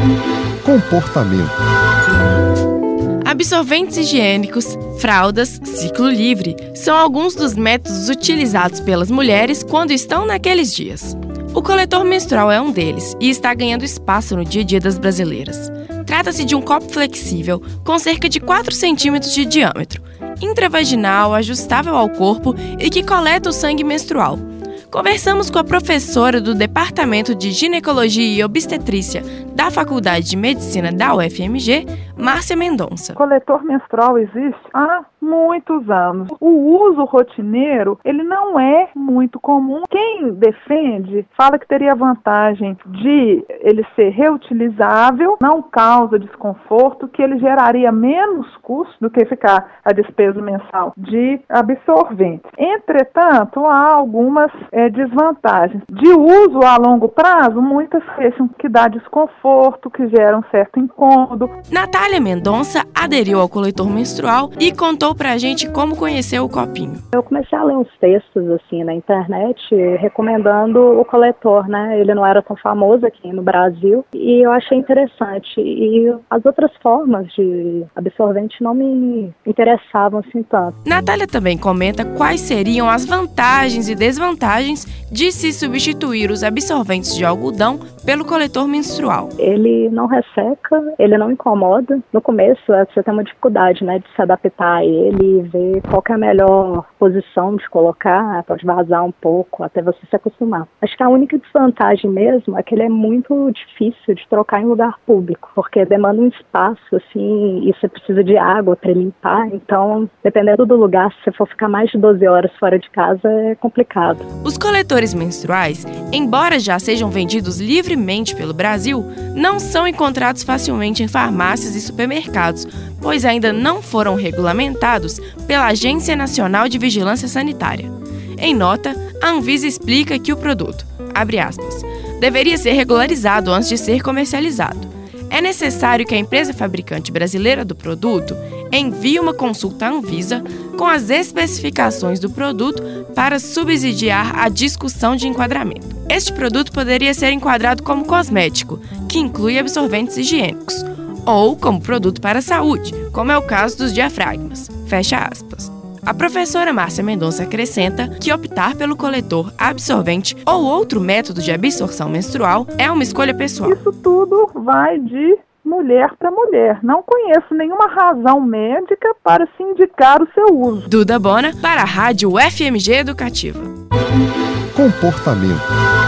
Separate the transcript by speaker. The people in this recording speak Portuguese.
Speaker 1: Comportamento.
Speaker 2: Absorventes higiênicos, fraldas, ciclo livre são alguns dos métodos utilizados pelas mulheres quando estão naqueles dias. O coletor menstrual é um deles e está ganhando espaço no dia a dia das brasileiras. Trata-se de um copo flexível com cerca de 4 centímetros de diâmetro, intravaginal, ajustável ao corpo e que coleta o sangue menstrual. Conversamos com a professora do Departamento de Ginecologia e Obstetrícia da Faculdade de Medicina da UFMG, Márcia Mendonça.
Speaker 3: O coletor menstrual existe há muitos anos. O uso rotineiro, ele não é muito comum. Quem defende fala que teria vantagem de ele ser reutilizável, não causa desconforto, que ele geraria menos custo do que ficar a despesa mensal de absorvente. Entretanto, há algumas desvantagens. De uso a longo prazo, muitas queixam que dá desconforto, que gera um certo incômodo.
Speaker 2: Natália Mendonça aderiu ao coletor menstrual e contou pra gente como conheceu o copinho.
Speaker 4: Eu comecei a ler uns textos assim na internet recomendando o coletor, né? Ele não era tão famoso aqui no Brasil e eu achei interessante. E as outras formas de absorvente não me interessavam assim tanto.
Speaker 2: Natália também comenta quais seriam as vantagens e desvantagens de se substituir os absorventes de algodão pelo coletor menstrual.
Speaker 4: Ele não resseca, ele não incomoda. No começo você tem uma dificuldade, né, de se adaptar a ele, ver qual que é a melhor posição de colocar, pode vazar um pouco até você se acostumar. Acho que a única desvantagem mesmo é que ele é muito difícil de trocar em lugar público, porque demanda um espaço assim e você precisa de água para limpar, então dependendo do lugar, se você for ficar mais de 12 horas fora de casa é complicado.
Speaker 2: Os coletores menstruais, embora já sejam vendidos livremente pelo Brasil, não são encontrados facilmente em farmácias e supermercados, pois ainda não foram regulamentados pela Agência Nacional de Vigilância Sanitária. Em nota, a Anvisa explica que o produto, abre aspas, deveria ser regularizado antes de ser comercializado. É necessário que a empresa fabricante brasileira do produto envie uma consulta à Anvisa com as especificações do produto para subsidiar a discussão de enquadramento. Este produto poderia ser enquadrado como cosmético, que inclui absorventes higiênicos, ou como produto para a saúde, como é o caso dos diafragmas. Fecha aspas. A professora Márcia Mendonça acrescenta que optar pelo coletor absorvente ou outro método de absorção menstrual é uma escolha pessoal.
Speaker 3: Isso tudo vai de mulher para mulher. Não conheço nenhuma razão médica para se indicar o seu uso.
Speaker 2: Duda Bona para a Rádio UFMG Educativa.
Speaker 1: Comportamento.